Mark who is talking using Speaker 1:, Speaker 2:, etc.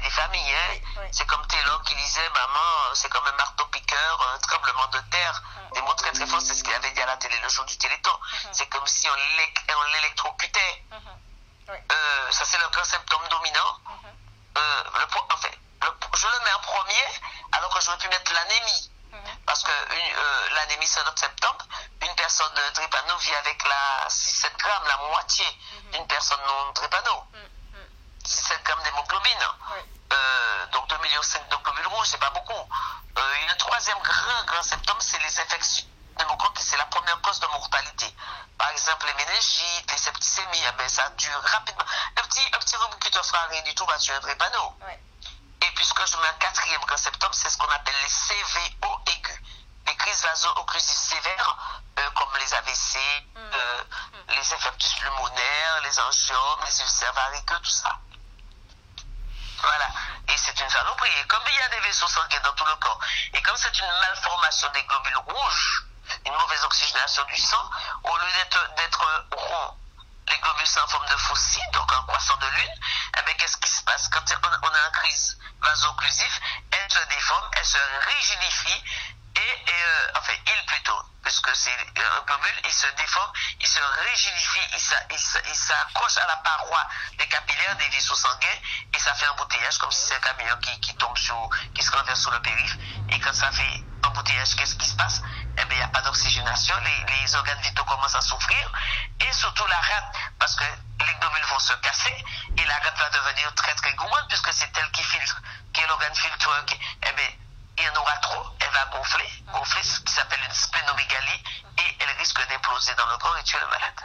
Speaker 1: des familles. Hein.
Speaker 2: Oui.
Speaker 1: C'est comme Taylor qui disait, maman, c'est comme un marteau-piqueur, un tremblement de terre. Des mots très très forts, c'est ce qu'il avait dit à la télé le jour du Téléthon. C'est comme si on l'électrocutait. Ça, c'est le grand symptôme dominant. Je le mets en premier, alors que j'aurais pu mettre l'anémie. Parce que l'anémie, c'est notre symptôme. Une personne drépano vit avec 6-7 grammes, la moitié d'une personne non drépano. 6-7 grammes d'hémoglobine. Donc 2,5 millions de globules rouges, c'est pas beaucoup. Le troisième grand symptôme, c'est les infections pneumococques, c'est la première cause de mortalité. Par exemple, les méningites, les septicémies, ça dure rapidement. Un petit rhume qui te fera rien du tout va tuer un drépano. Et puisque je mets un quatrième grand symptôme, c'est ce qu'on appelle les CVO aigus. Les crises vaso-occlusives sévères, comme les AVC, les infarctus pulmonaires, les angiomes, les ulcères variqueux, tout ça. Voilà. Et c'est une saloperie. Et comme il y a des vaisseaux sanguins dans tout le corps, et comme c'est une malformation des globules rouges, une mauvaise oxygénation du sang, au lieu d'être rond, les globules sont en forme de faucille, donc un croissant de lune, qu'est-ce qui se passe quand on a une crise vaso-occlusive? Elle se déforme, elle se rigidifie, il plutôt, puisque c'est un globule, il se déforme, il se rigidifie, il s'accroche à la paroi des capillaires, des vaisseaux sanguins, et ça fait un embouteillage, comme si c'est un camion qui tombe qui se renverse sur le périph', et quand ça fait embouteillage, qu'est-ce qui se passe? Il n'y a pas d'oxygénation, les organes vitaux commencent à souffrir, et surtout la rate, parce que les globules vont se casser, et la rate va devenir très très gourmande, puisque c'est elle qui filtre, qui est l'organe filtreur, il y en aura trop, elle va gonfler, ce qui s'appelle une splénomégalie, et elle risque d'imploser dans le corps et tuer le malade.